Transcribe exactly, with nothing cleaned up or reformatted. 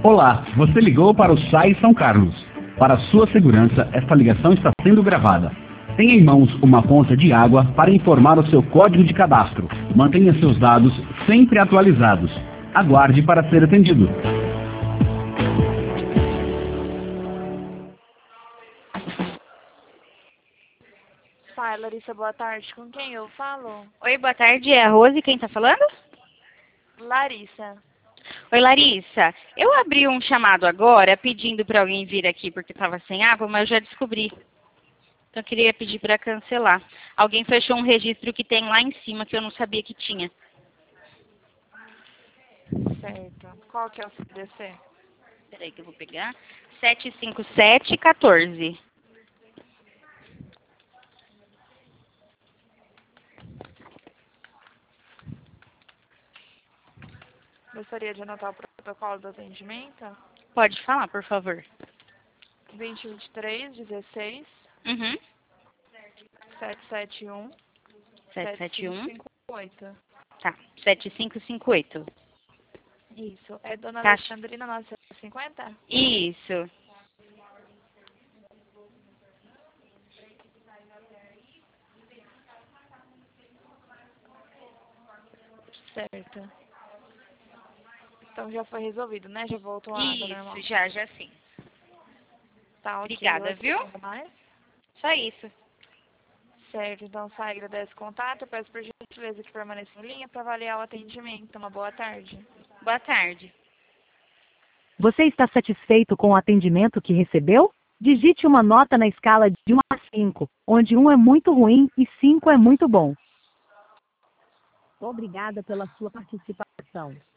Olá, você ligou para o S A I São Carlos. Para sua segurança, esta ligação está sendo gravada. Tenha em mãos uma ponta de água para informar o seu código de cadastro. Mantenha seus dados sempre atualizados. Aguarde para ser atendido. Pai, Larissa, boa tarde. Com quem eu falo? Oi, boa tarde. É a Rose, quem tá falando? Larissa. Oi, Larissa. Eu abri um chamado agora pedindo para alguém vir aqui porque estava sem água, mas eu já descobri. Então eu queria pedir para cancelar. Alguém fechou um registro que tem lá em cima que eu não sabia que tinha. Certo. Qual que é o C D C? Peraí que eu vou pegar. sete cinco sete um quatro. Gostaria de anotar o protocolo do atendimento? Pode falar, por favor. vinte vinte e três, dezesseis, Uhum. sete sete um, sete sete um. cinco oito. Tá. sete cinco cinco oito. Isso. É Dona Tá. Alexandrina novecentos e cinquenta? Isso. Certo. Então já foi resolvido, né? Já voltou a água normal. Isso, já, já sim. Tá, ok. Obrigada, Você viu? tem mais? Só isso. Certo, então só agradece o contato. Eu peço por gentileza que permaneça em linha para avaliar o atendimento. Uma boa tarde. Boa tarde. Você está satisfeito com o atendimento que recebeu? Digite uma nota na escala de um a cinco, onde um é muito ruim e cinco é muito bom. Obrigada pela sua participação.